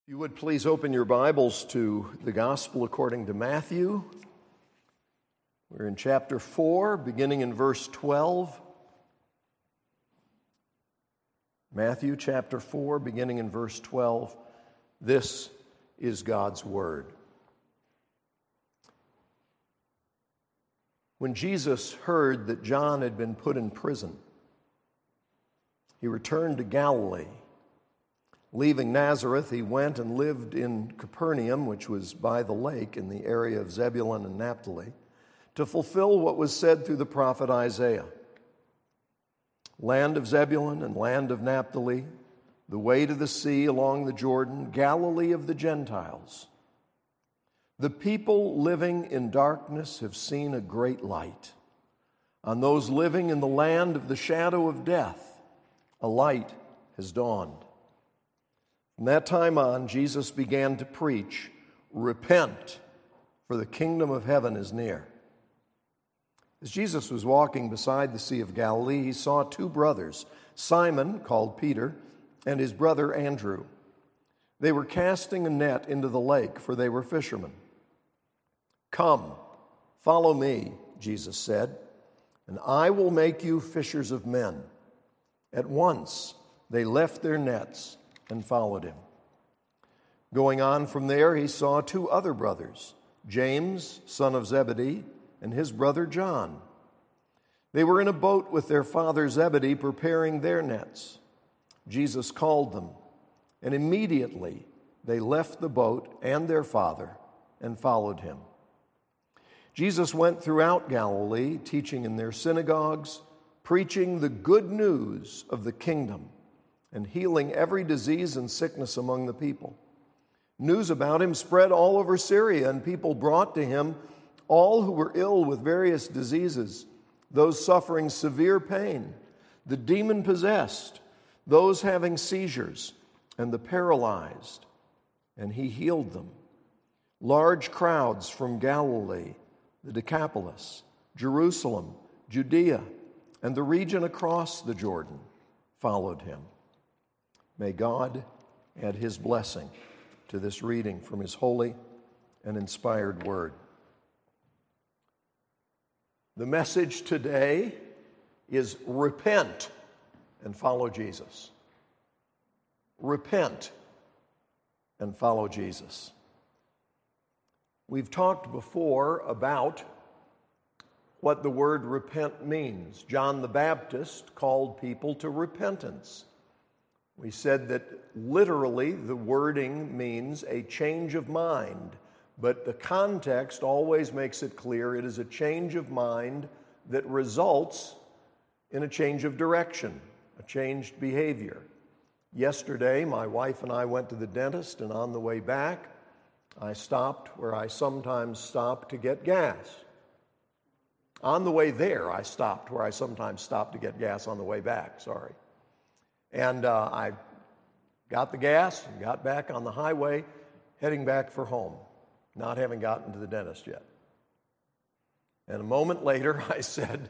You would please open your Bibles to the Gospel according to Matthew. We're in chapter 4, beginning in verse 12. Matthew chapter 4, beginning in verse 12. This is God's Word. When Jesus heard that John had been put in prison, he returned to Galilee. Leaving Nazareth, he went and lived in Capernaum, which was by the lake in the area of Zebulun and Naphtali, to fulfill what was said through the prophet Isaiah. Land of Zebulun and land of Naphtali, the way to the sea along the Jordan, Galilee of the Gentiles. The people living in darkness have seen a great light. On those living in the land of the shadow of death, a light has dawned. From that time on, Jesus began to preach, "Repent, for the kingdom of heaven is near." As Jesus was walking beside the Sea of Galilee, he saw two brothers, Simon, called Peter, and his brother Andrew. They were casting a net into the lake, for they were fishermen. "Come, follow me," Jesus said, "and I will make you fishers of men." At once they left their nets and followed him. Going on from there, he saw two other brothers, James, son of Zebedee, and his brother John. They were in a boat with their father Zebedee, preparing their nets. Jesus called them, and immediately they left the boat and their father and followed him. Jesus went throughout Galilee, teaching in their synagogues, preaching the good news of the kingdom, and healing every disease and sickness among the people. News about him spread all over Syria, and people brought to him all who were ill with various diseases, those suffering severe pain, the demon-possessed, those having seizures, and the paralyzed, and he healed them. Large crowds from Galilee, the Decapolis, Jerusalem, Judea, and the region across the Jordan followed him. May God add his blessing to this reading from his holy and inspired word. The message today is repent and follow Jesus. Repent and follow Jesus. We've talked before about what the word repent means. John the Baptist called people to repentance. We said that literally the wording means a change of mind, but the context always makes it clear it is a change of mind that results in a change of direction, a changed behavior. Yesterday, my wife and I went to the dentist, and on the way back, I stopped where I sometimes stop to get gas. On the way there, I stopped where I sometimes stop to get gas on the way back, sorry. And I got the gas and got back on the highway, heading back for home, not having gotten to the dentist yet. And a moment later, I said,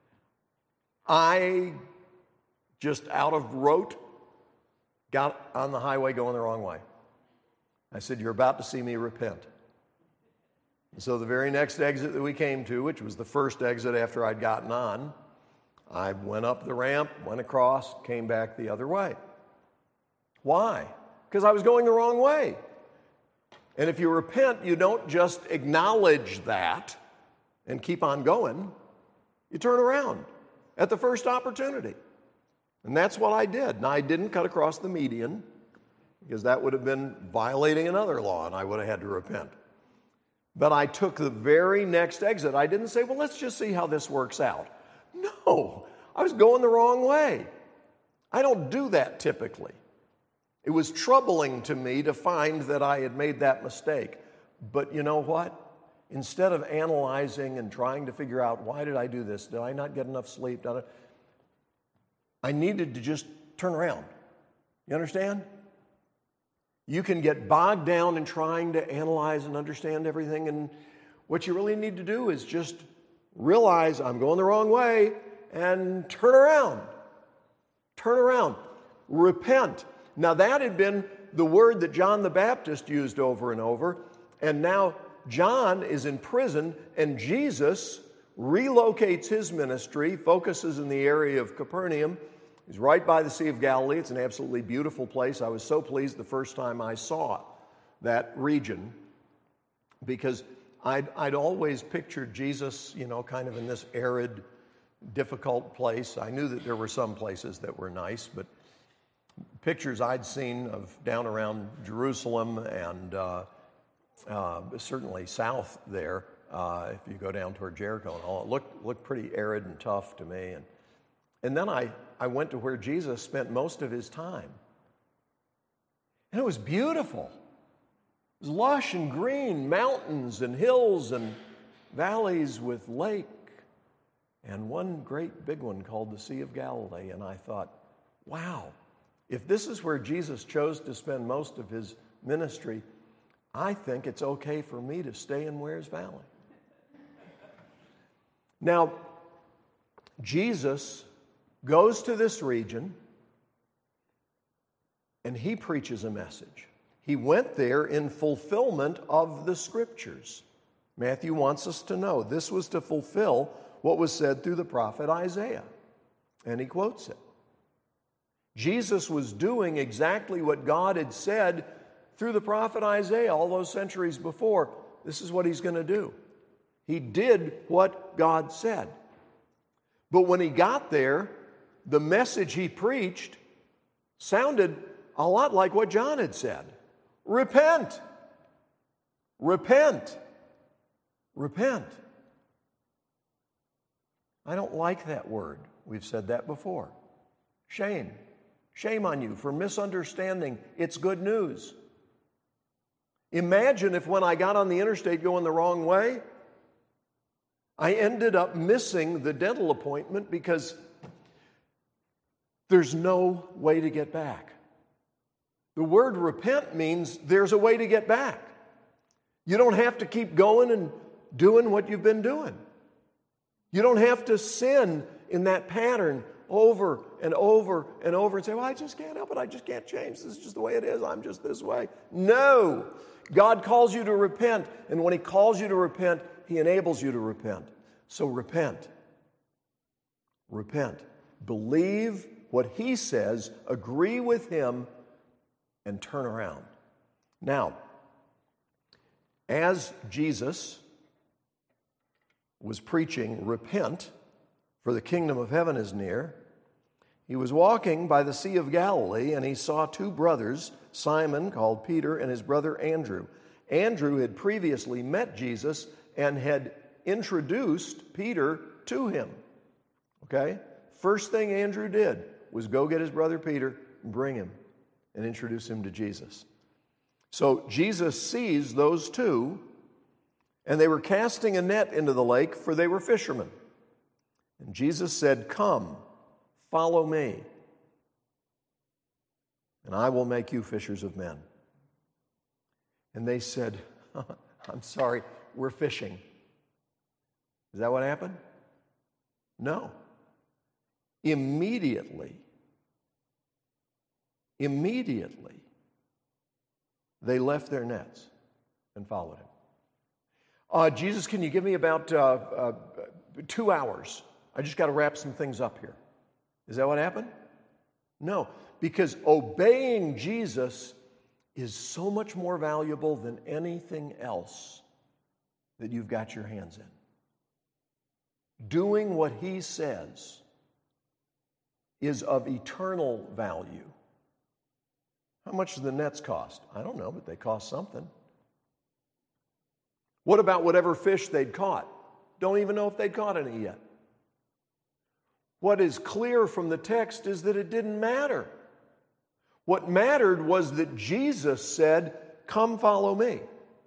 I just out of rote got on the highway going the wrong way. I said, "You're about to see me repent." And so the very next exit that we came to, which was the first exit after I'd gotten on, I went up the ramp, went across, came back the other way. Why? Because I was going the wrong way. And if you repent, you don't just acknowledge that and keep on going. You turn around at the first opportunity. And that's what I did. Now, I didn't cut across the median because that would have been violating another law and I would have had to repent. But I took the very next exit. I didn't say, well, let's just see how this works out. No, I was going the wrong way. I don't do that typically. It was troubling to me to find that I had made that mistake. But you know what? Instead of analyzing and trying to figure out, why did I do this? Did I not get enough sleep? I needed to just turn around. You understand? You can get bogged down in trying to analyze and understand everything, and what you really need to do is just realize I'm going the wrong way and turn around. Turn around. Repent. Now that had been the word that John the Baptist used over and over. And now John is in prison, and Jesus relocates his ministry, focuses in the area of Capernaum. He's right by the Sea of Galilee. It's an absolutely beautiful place. I was so pleased the first time I saw that region, because I'd always pictured Jesus, kind of in this arid, difficult place. I knew that there were some places that were nice, but pictures I'd seen of down around Jerusalem and certainly south there, if you go down toward Jericho and all, it looked pretty arid and tough to me. And then I went to where Jesus spent most of his time. And it was beautiful. It was lush and green, mountains and hills and valleys with lake, and one great big one called the Sea of Galilee. And I thought, wow, if this is where Jesus chose to spend most of his ministry, I think it's okay for me to stay in Wears Valley. Now, Jesus goes to this region and he preaches a message. He went there in fulfillment of the Scriptures. Matthew wants us to know this was to fulfill what was said through the prophet Isaiah. And he quotes it. Jesus was doing exactly what God had said through the prophet Isaiah all those centuries before. This is what he's going to do. He did what God said. But when he got there, the message he preached sounded a lot like what John had said. Repent. Repent. Repent. I don't like that word. We've said that before. Shame. Shame on you for misunderstanding its good news. Imagine if when I got on the interstate going the wrong way, I ended up missing the dental appointment because there's no way to get back. The word repent means there's a way to get back. You don't have to keep going and doing what you've been doing. You don't have to sin in that pattern over and over and over and say, well, I just can't help it. I just can't change. This is just the way it is. I'm just this way. No. God calls you to repent. And when he calls you to repent, he enables you to repent. So repent. Repent. Believe what he says. Agree with him and turn around. Now, as Jesus was preaching, repent, for the kingdom of heaven is near, he was walking by the Sea of Galilee, and he saw two brothers, Simon, called Peter, and his brother Andrew. Andrew had previously met Jesus and had introduced Peter to him. Okay? First thing Andrew did was go get his brother Peter and bring him and introduce him to Jesus. So Jesus sees those two, and they were casting a net into the lake, for they were fishermen. And Jesus said, "Come, follow me, and I will make you fishers of men." And they said, "I'm sorry, we're fishing." Is that what happened? No. Immediately, they left their nets and followed him. Jesus, can you give me about 2 hours? I just got to wrap some things up here. Is that what happened? No, because obeying Jesus is so much more valuable than anything else that you've got your hands in. Doing what he says is of eternal value. How much do the nets cost? I don't know, but they cost something. What about whatever fish they'd caught? Don't even know if they'd caught any yet. What is clear from the text is that it didn't matter. What mattered was that Jesus said, "Come follow me."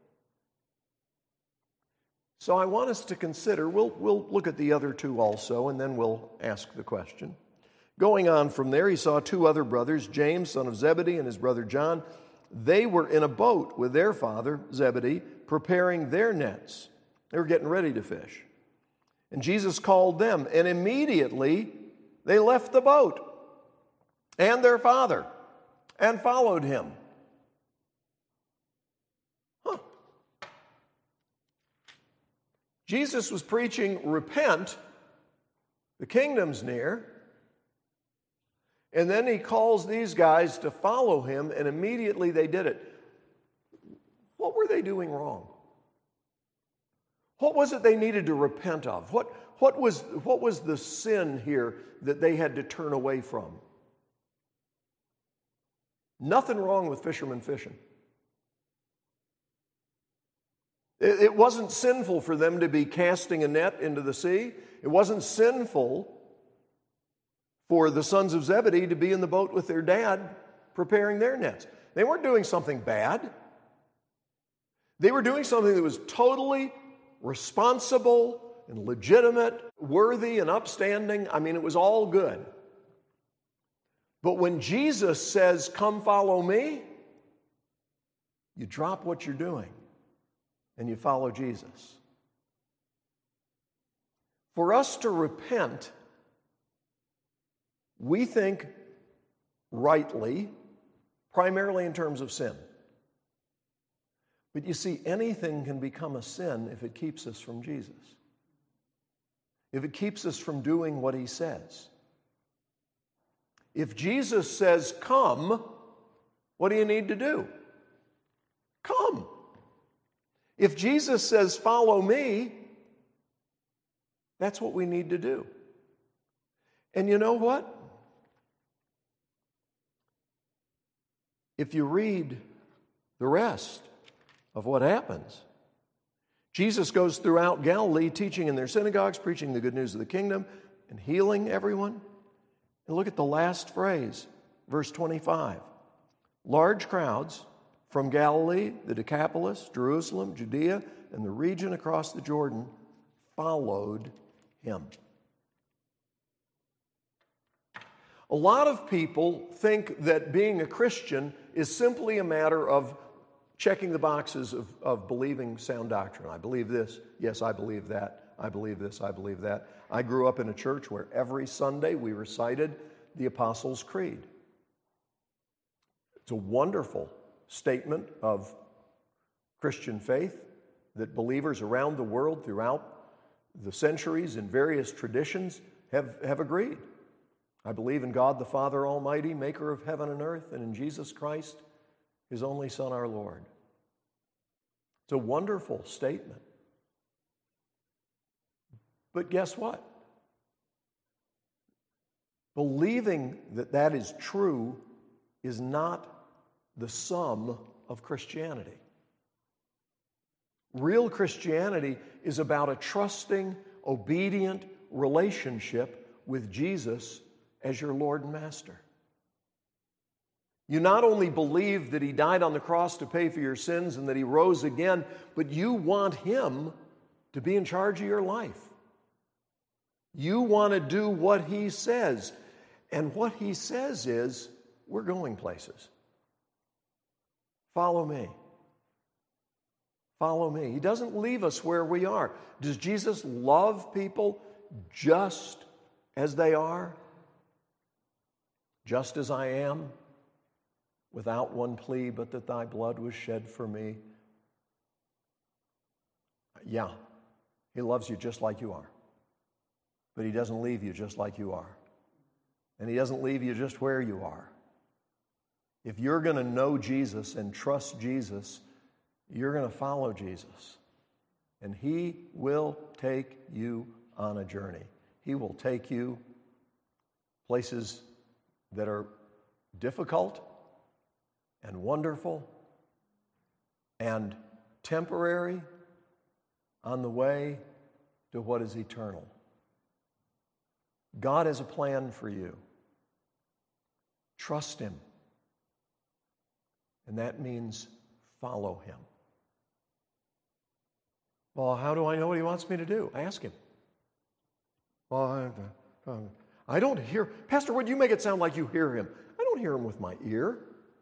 So I want us to consider, we'll look at the other two also, and then we'll ask the question. Going on from there, he saw two other brothers, James, son of Zebedee, and his brother John. They were in a boat with their father, Zebedee, preparing their nets. They were getting ready to fish. And Jesus called them, and immediately they left the boat and their father and followed him. Jesus was preaching, repent, the kingdom's near. And then he calls these guys to follow him, and immediately they did it. What were they doing wrong? What was it they needed to repent of? What was the sin here that they had to turn away from? Nothing wrong with fishermen fishing. It wasn't sinful for them to be casting a net into the sea. It wasn't sinful for the sons of Zebedee to be in the boat with their dad preparing their nets. They weren't doing something bad. They were doing something that was totally responsible and legitimate, worthy and upstanding. I mean, it was all good. But when Jesus says, "Come follow me," you drop what you're doing and you follow Jesus. For us to repent, we think rightly, primarily in terms of sin. But you see, anything can become a sin if it keeps us from Jesus. If it keeps us from doing what he says. If Jesus says, "Come," what do you need to do? Come. If Jesus says, "Follow me," that's what we need to do. And you know what? If you read the rest of what happens, Jesus goes throughout Galilee, teaching in their synagogues, preaching the good news of the kingdom, and healing everyone. And look at the last phrase, verse 25. Large crowds from Galilee, the Decapolis, Jerusalem, Judea, and the region across the Jordan followed him. A lot of people think that being a Christian is simply a matter of checking the boxes of believing sound doctrine. I believe this. Yes, I believe that. I believe this. I believe that. I grew up in a church where every Sunday we recited the Apostles' Creed. It's a wonderful statement of Christian faith that believers around the world throughout the centuries in various traditions have agreed. I believe in God the Father Almighty, maker of heaven and earth, and in Jesus Christ, his only Son, our Lord. It's a wonderful statement. But guess what? Believing that that is true is not the sum of Christianity. Real Christianity is about a trusting, obedient relationship with Jesus as your Lord and Master. You not only believe that he died on the cross to pay for your sins and that he rose again, but you want him to be in charge of your life. You want to do what he says. And what he says is, we're going places. Follow me. Follow me. He doesn't leave us where we are. Does Jesus love people just as they are? Just as I am, without one plea but that thy blood was shed for me? Yeah, he loves you just like you are. But he doesn't leave you just like you are. And he doesn't leave you just where you are. If you're going to know Jesus and trust Jesus, you're going to follow Jesus. And he will take you on a journey. He will take you places that are difficult and wonderful and temporary on the way to what is eternal. God has a plan for you. Trust him. And that means follow him. Well, how do I know what he wants me to do? Ask him. Well, I don't hear. Pastor, would you make it sound like you hear him? I don't hear him with my ear.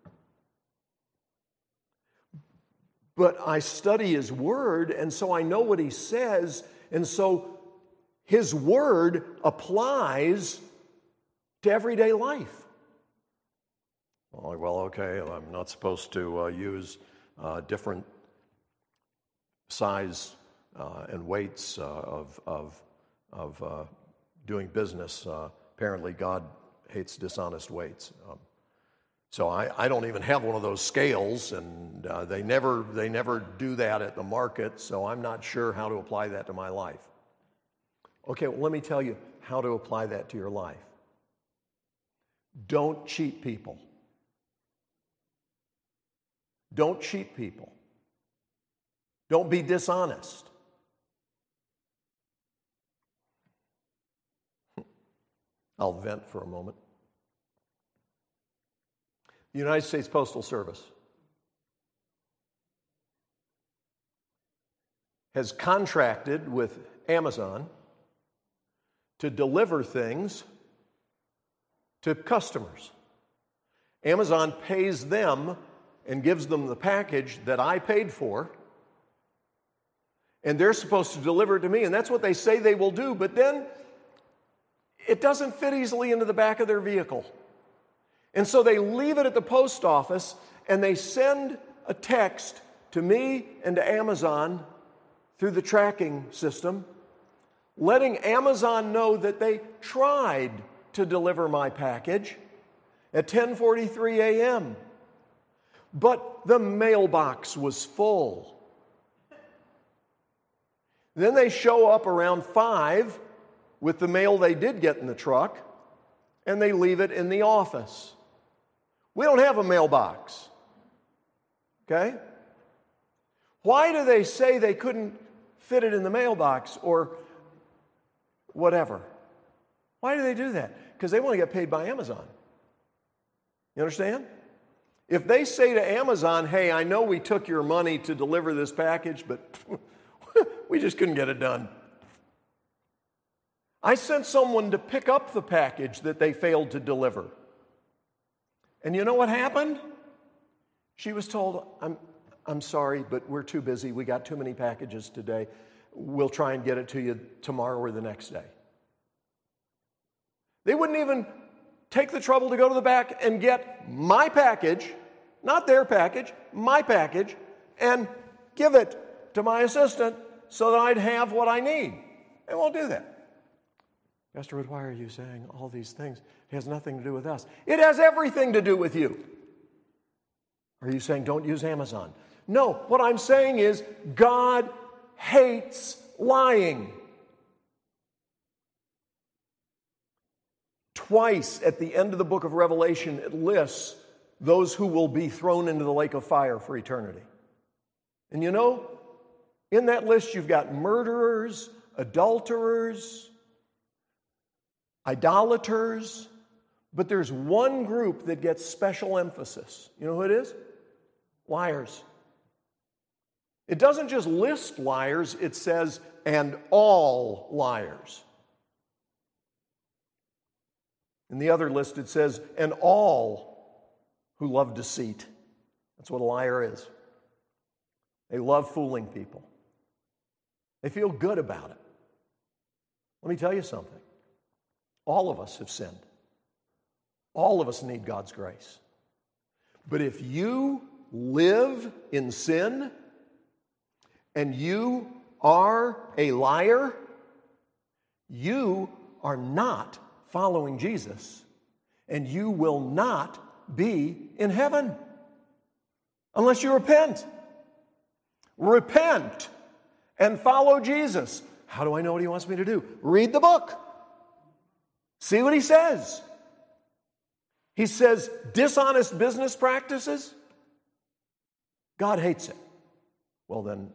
But I study his word, and so I know what he says, and so his word applies to everyday life. Well, okay, I'm not supposed to use different size and weights of doing business. Apparently, God hates dishonest weights. So I don't even have one of those scales, and they never do that at the market, so I'm not sure how to apply that to my life. Okay, well, let me tell you how to apply that to your life. Don't cheat people. Don't cheat people. Don't be dishonest. I'll vent for a moment. The United States Postal Service has contracted with Amazon to deliver things to customers. Amazon pays them and gives them the package that I paid for, and they're supposed to deliver it to me, and that's what they say they will do, but then it doesn't fit easily into the back of their vehicle. And so they leave it at the post office, and they send a text to me and to Amazon through the tracking system, letting Amazon know that they tried to deliver my package at 10:43 a.m., but the mailbox was full. Then they show up around 5 with the mail they did get in the truck, and they leave it in the office. We don't have a mailbox. Okay? Why do they say they couldn't fit it in the mailbox or whatever? Why do they do that? Because they want to get paid by Amazon. You understand? If they say to Amazon, hey, I know we took your money to deliver this package, but we just couldn't get it done. I sent someone to pick up the package that they failed to deliver. And you know what happened? She was told, I'm sorry, but we're too busy. We got too many packages today. We'll try and get it to you tomorrow or the next day. They wouldn't even take the trouble to go to the back and get my package, not their package, my package, and give it to my assistant so that I'd have what I need. They won't do that. Pastor Wood, why are you saying all these things? It has nothing to do with us. It has everything to do with you. Are you saying don't use Amazon? No, what I'm saying is God hates lying. Twice at the end of the book of Revelation, it lists those who will be thrown into the lake of fire for eternity. And you know, in that list you've got murderers, adulterers, idolaters, but there's one group that gets special emphasis. You know who it is? Liars. It doesn't just list liars, it says, and all liars. In the other list it says, and all who love deceit. That's what a liar is. They love fooling people. They feel good about it. Let me tell you something. All of us have sinned. All of us need God's grace. But if you live in sin and you are a liar, you are not following Jesus, and you will not be in heaven unless you repent. Repent and follow Jesus. How do I know what he wants me to do? Read the book. See what he says. He says dishonest business practices, God hates it. Well then,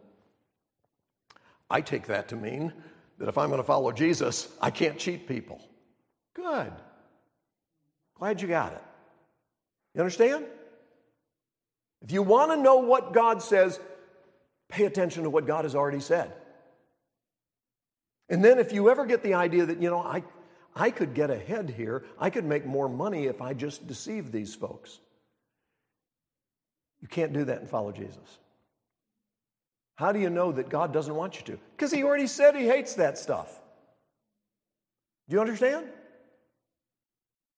I take that to mean that if I'm going to follow Jesus, I can't cheat people. Good. Glad you got it. You understand? If you want to know what God says, pay attention to what God has already said. And then if you ever get the idea that, you know, I could get ahead here, I could make more money if I just deceive these folks. You can't do that and follow Jesus. How do you know that God doesn't want you to? Because he already said he hates that stuff. Do you understand?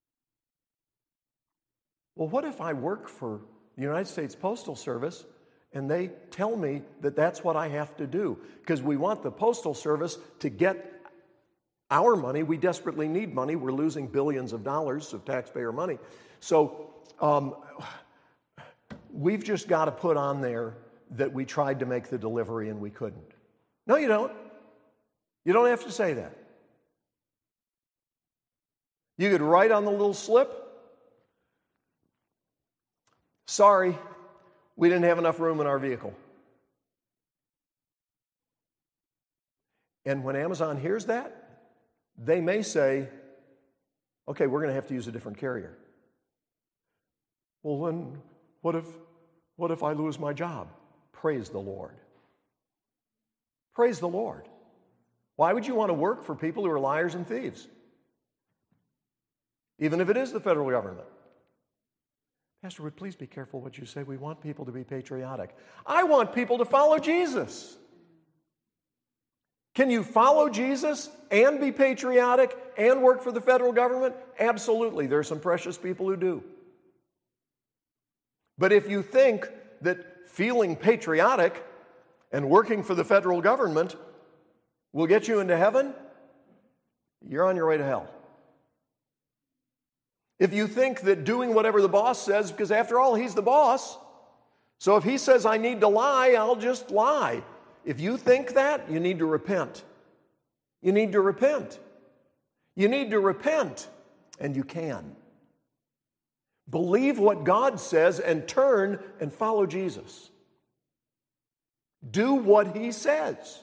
Well, what if I work for the United States Postal Service And they tell me that that's what I have to do because we want the Postal Service to get our money. We desperately need money. We're losing billions of dollars of taxpayer money. So we've just got to put on there that we tried to make the delivery and we couldn't. No, you don't. You don't have to say that. You could write on the little slip, sorry, we didn't have enough room in our vehicle. And when Amazon hears that, they may say, okay, we're going to have to use a different carrier. Well, then what if I lose my job? Praise the Lord. Praise the Lord. Why would you want to work for people who are liars and thieves? Even if it is the federal government. Pastor, would please be careful what you say. We want people to be patriotic. I want people to follow Jesus. Can you follow Jesus and be patriotic and work for the federal government? Absolutely. There are some precious people who do. But if you think that feeling patriotic and working for the federal government will get you into heaven, you're on your way to hell. If you think that doing whatever the boss says, because after all, he's the boss, so if he says I need to lie, I'll just lie. If you think that, you need to repent. You need to repent. You need to repent, and you can. Believe what God says and turn and follow Jesus. Do what he says.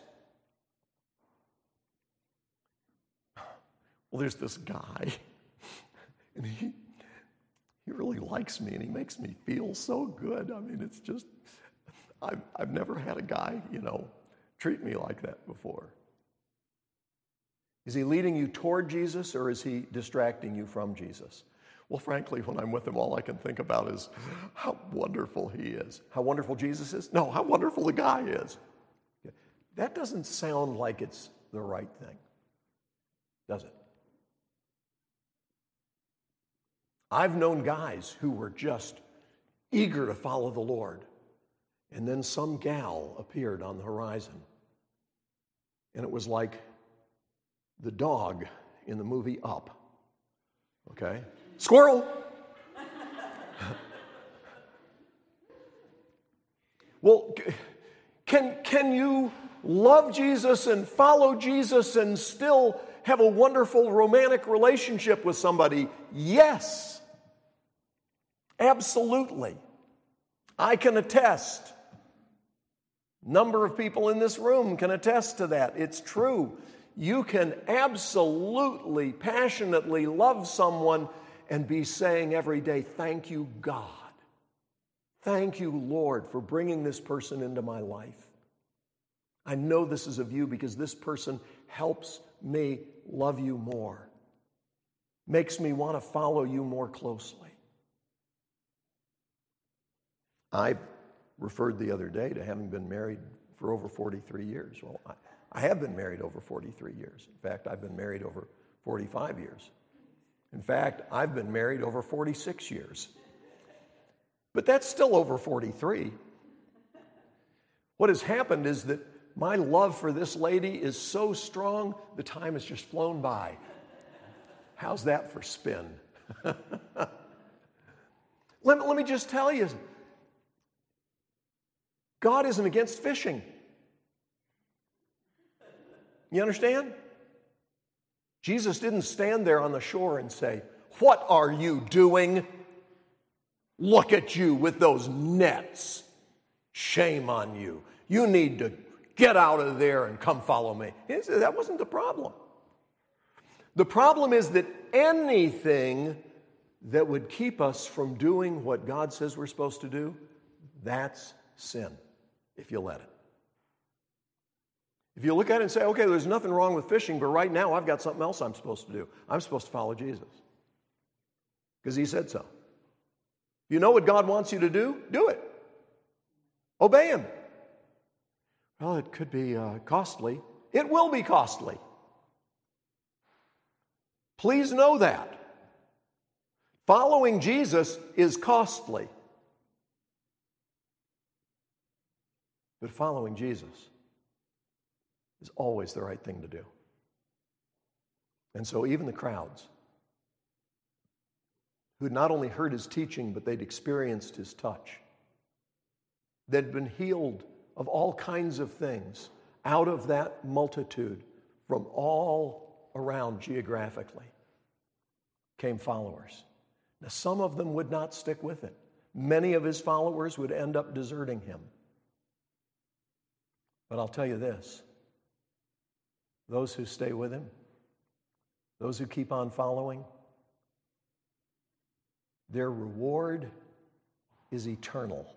Well, there's this guy, and he really likes me, and he makes me feel so good. I mean, it's just, I've never had a guy, treat me like that before. Is he leading you toward Jesus, or is he distracting you from Jesus? Well, frankly, when I'm with him, all I can think about is how wonderful he is. How wonderful Jesus is? No, how wonderful the guy is. That doesn't sound like it's the right thing, does it? I've known guys who were just eager to follow the Lord, and then some gal appeared on the horizon, and it was like the dog in the movie Up. Okay? Squirrel! Well, can you love Jesus and follow Jesus and still have a wonderful romantic relationship with somebody? Yes. Absolutely. I can attest. Number of people in this room can attest to that. It's true. You can absolutely, passionately love someone and be saying every day, thank you, God. Thank you, Lord, for bringing this person into my life. I know this is of you because this person helps me love you more, makes me want to follow you more closely. I referred the other day to having been married for over 43 years. Well, I have been married over 43 years. In fact, I've been married over 45 years. In fact, I've been married over 46 years. But that's still over 43. What has happened is that my love for this lady is so strong, the time has just flown by. How's that for spin? Let me just tell you, God isn't against fishing. You understand? Jesus didn't stand there on the shore and say, "What are you doing? Look at you with those nets. Shame on you. You need to get out of there and come follow me." That wasn't the problem. The problem is that anything that would keep us from doing what God says we're supposed to do, that's sin, if you let it. If you look at it and say, okay, there's nothing wrong with fishing, but right now I've got something else I'm supposed to do. I'm supposed to follow Jesus because he said so. You know what God wants you to do? Do it. Obey him. Well, it could be costly. It will be costly. Please know that. Following Jesus is costly. But following Jesus is always the right thing to do. And so even the crowds who had not only heard his teaching, but they'd experienced his touch, they'd been healed of all kinds of things out of that multitude from all around geographically, came followers. Now, some of them would not stick with it. Many of his followers would end up deserting him. But I'll tell you this, those who stay with him, those who keep on following, their reward is eternal.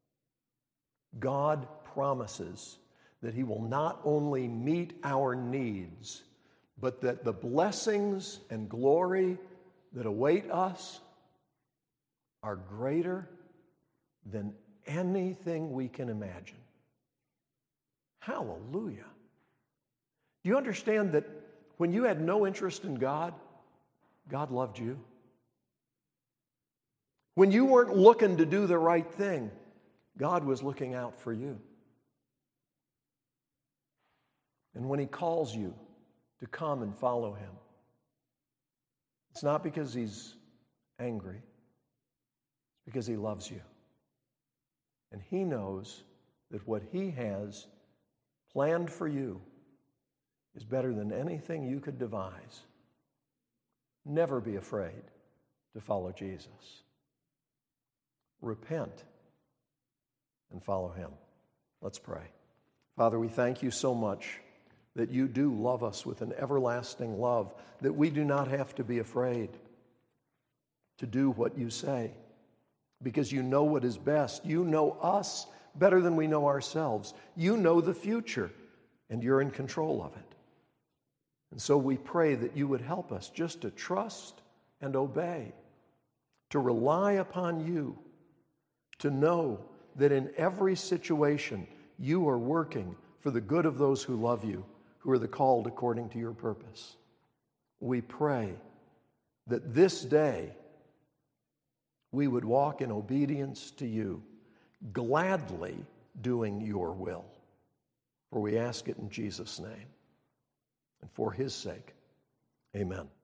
God promises that he will not only meet our needs, but that the blessings and glory that await us are greater than anything we can imagine. Hallelujah. Do you understand that when you had no interest in God, God loved you? When you weren't looking to do the right thing, God was looking out for you. And when he calls you to come and follow him, it's not because he's angry. It's because he loves you. And he knows that what he has planned for you is better than anything you could devise. Never be afraid to follow Jesus. Repent and follow him. Let's pray. Father, we thank you so much that you do love us with an everlasting love, that we do not have to be afraid to do what you say, because you know what is best. You know us better than we know ourselves. You know the future, and you're in control of it. And so we pray that you would help us just to trust and obey, to rely upon you, to know that in every situation you are working for the good of those who love you, who are the called according to your purpose. We pray that this day we would walk in obedience to you, gladly doing your will. For we ask it in Jesus' name and for his sake. Amen.